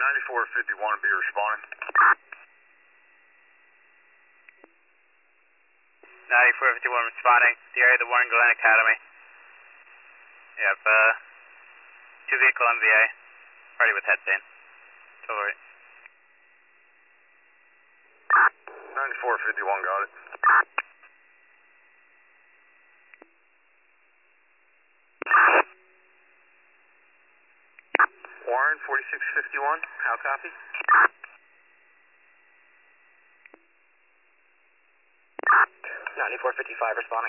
9451 be responding. 9451 responding. The area of the Warren Glen Academy. You have 2 vehicle MVA. Party with head stain. Total right. 9451 got it. Warren 4651, how copy? 9455 responding.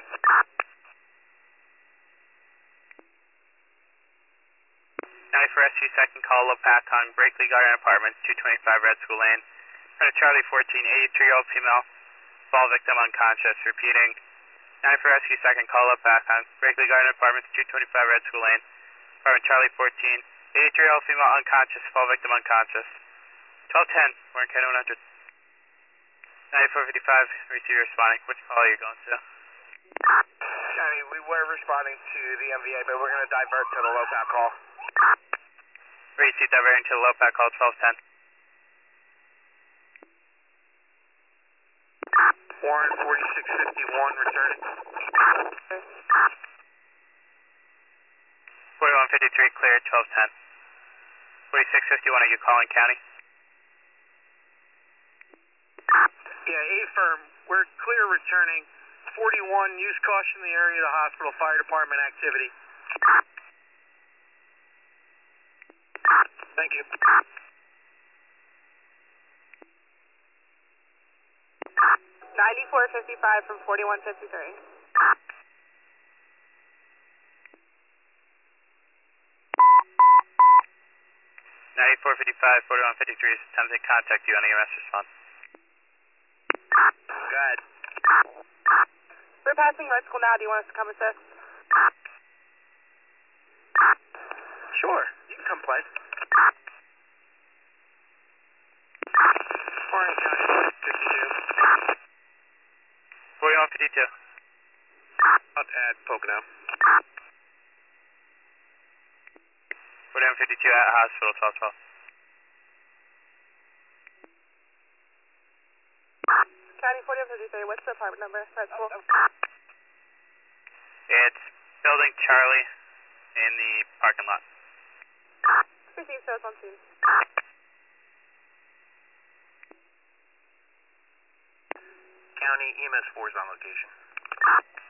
94 SC second call, low pack on Brakely Garden Apartments, 225 Red School Lane. Front of Charlie 14, 83-year-old female, fall victim unconscious. Repeating, 94 SC second call, low pack on Brakely Garden Apartments, 225 Red School Lane. Apartment Charlie 14, 83-year-old female unconscious, fall victim unconscious. 1210, Warren County 100. 9455, receiver responding. Which call are you going to? County, we were responding to the MVA, but we're going to divert to the low pack call. Receive diverting to the low pack call, 1210. Warren 4651 returning. 4153 cleared, 1210. 4651, are you calling county? Yeah, A-firm, we're clear returning. 41, use caution in the area of the hospital, fire department activity. Thank you. 9455 from 4153. 9455, 4153 is attempting to contact you on EMS response. Go ahead. We're passing Red School now. Do you want us to come assist? Sure, you can come play. Warren County 52. 4152. Up at Pocono. 4152 at hospital, 1212. County 4153, what's the apartment number? Red School. It's building Charlie in the parking lot. Receive, show us on scene. County EMS 4 is on location.